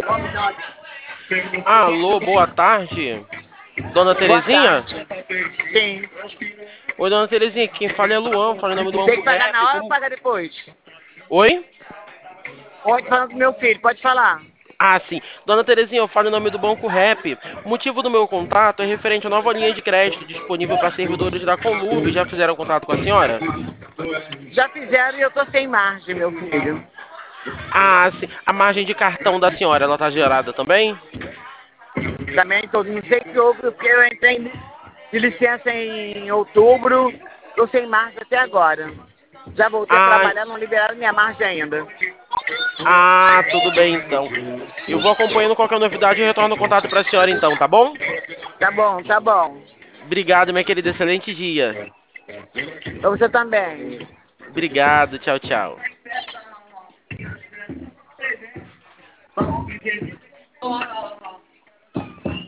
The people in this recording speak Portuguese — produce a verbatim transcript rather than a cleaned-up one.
Alô, boa tarde. Dona Boa Terezinha? tarde. Sim. Oi, dona Terezinha, quem fala é Luan, fala em nome do Tem Banco que pagar Rap. na hora ou Como... pagar depois? Oi? Pode falar com meu filho, pode falar. Ah, sim. Dona Terezinha, eu falo em nome do Banco Rap. O motivo do meu contato é referente à nova linha de crédito disponível para servidores da Conlurb. Já fizeram contato com a senhora? Já fizeram e eu tô sem margem, meu filho. Ah, sim. A margem de cartão da senhora, ela tá gerada também? Também tô, não sei o que houve, porque eu entrei de licença em outubro, tô sem margem até agora. Já voltei a Ah, trabalhar, não liberaram minha margem ainda. ah, tudo bem então. Eu vou acompanhando qualquer novidade e retorno o contato para a senhora então, tá bom? Tá bom, tá bom. Obrigado, minha querida. Excelente dia. Pra você também. Obrigado. Tchau, tchau.